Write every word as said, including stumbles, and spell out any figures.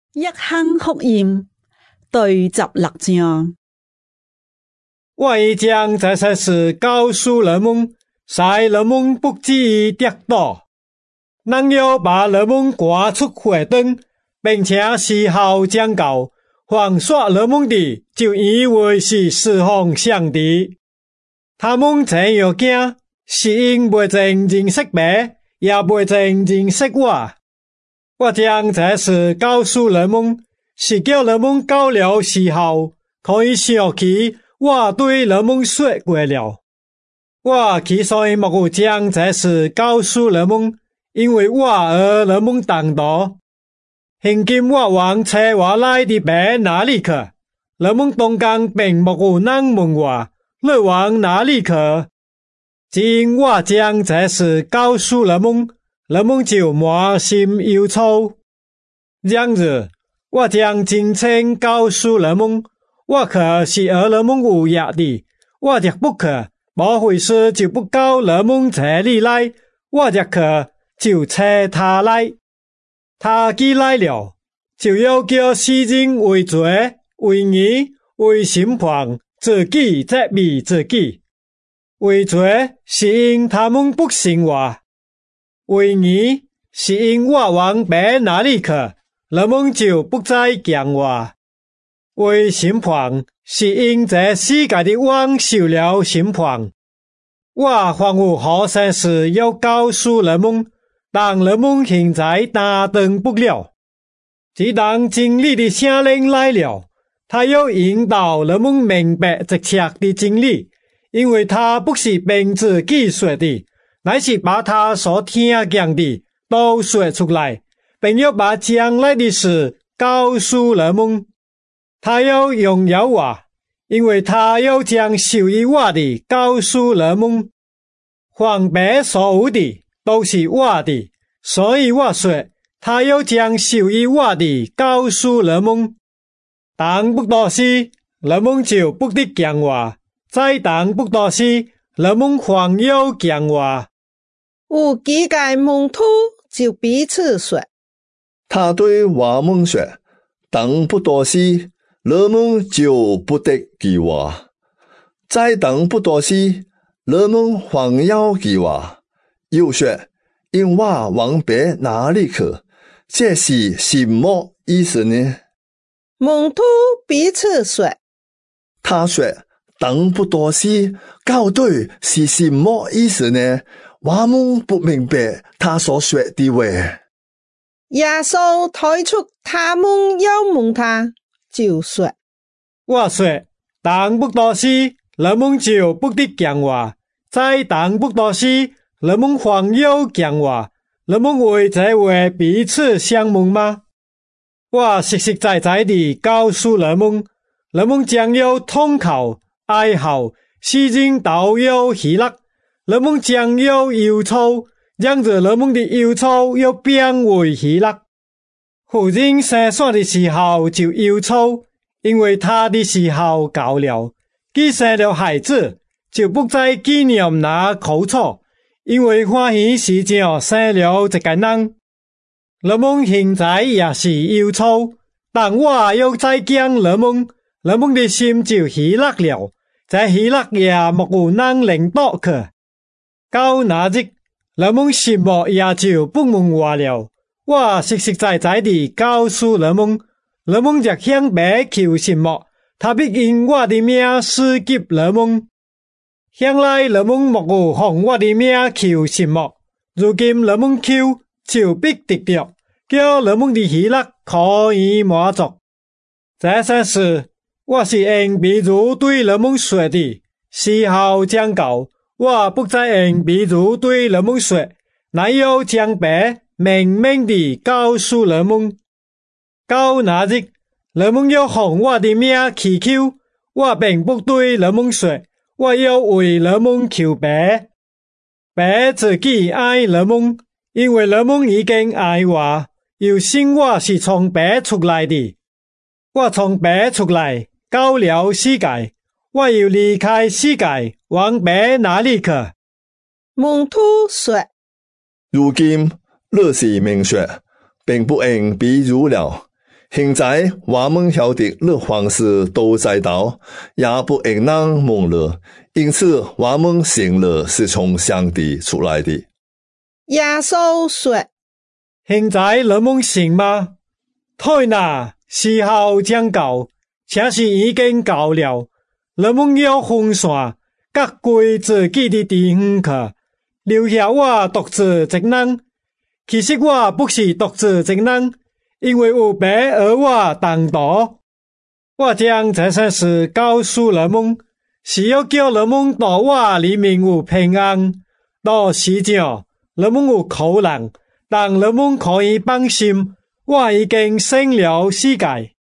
一行福音第十六章。 我已将这些事告诉人们，使人们不至于跌倒。人要把人们赶出会灯，并且事后将告，反说人们的就以为是侍奉上帝。他们这样惊，是因未真认识白，也未真认识我。我将这事告诉人们，是叫人们到了时候，可以想起我对人们说过了。我之所以没有将这事告诉人们，因为我和人们同道。现今我往找我来的白哪里去？人们当间并没有人问我，你往哪里去？只因我将这事告诉人们，人们就满心忧愁。然而，我将真情告诉人们，我可是和人们有约的，我若不去，莫回事就不到人们这里来；我若去，就找他来。他既来了，就要叫世人为罪、为义、为审判，自己责备自己。为罪是因他们不信我，为义是因我往别哪里去，人们就不再讲我。为审判是因这世界的王受了审判。我还有好些事要告诉人们，但人们现在打等不了。只当真理的圣灵来了，他要引导人们明白这切的真理，因为他不是凭自己说的，乃是把他所听见的都说出来，并要把将来的事告诉人们。他要荣耀我，因为他要将属于我的告诉人们。凡别所有的都是我的，所以我说，他要将属于我的告诉人们。当不多时，人们就不得讲我；再当不多时，人们还要讲我。 有几个门徒就彼此说：“ 他对我们说，等不多时，人们就不得给我；再等不多时，人们还要给我。”又说：“因我往别哪里去？”这是什么意思呢？ 门徒彼此说：“ 他说，等不多时，到底是什么意思呢？我们不明白他所说的话。” 耶稣推出他们要问他，就说：“ 我说，等不多时，人们就不得讲我；再等不多时，人们还要讲我。人们为这话彼此相问吗？我实实在在地告诉人们，人们将要痛哭、哀嚎，世人都要喜乐；人们将要忧愁，让着人们的忧愁要变为喜乐。妇人生产的时候就忧愁，因为她的时候到了；既生了孩子，就不再纪念那苦楚。因为欢喜是像生了一个人。人们现在也是忧愁，但我要再讲人们，人们的心就喜乐了，这喜乐也没有人领导去。到那日，人们什么也就不问我了。我实实在在地告诉人们，人们若向别求什么，他必因我的名施给人们。向来人们没有奉我的名求什么，如今人们求就必得到，叫人们的喜乐可以满足。这些事我是用比如对人们说的，事后将到，我不再用比如对人们说，乃要将白明明地告诉人们。到那日，人们要奉我的名祈求，我并不对人们说，我要为人们求白，白自己爱人们，因为人们已经爱我，又信我是从白出来的。我从白出来，到了世界，我要离开世界，往白哪里去？ 门徒说：“ 如今你是明说，并不用比如了， 现在我们晓得律法是都在道，也不应当蒙了，因此我们信了是从上帝出来的。 耶稣说： 现在你们信吗？太那时候将到，且是已经到了。你们要分散，各归自己的地方去，留下我独自一人。其实我不是独自一人，因为有爸和我同道。我将这些事告诉你们，是要叫你们在我里面有平安。到时上，你们有苦难，但你们可以放心，我已经胜了世界。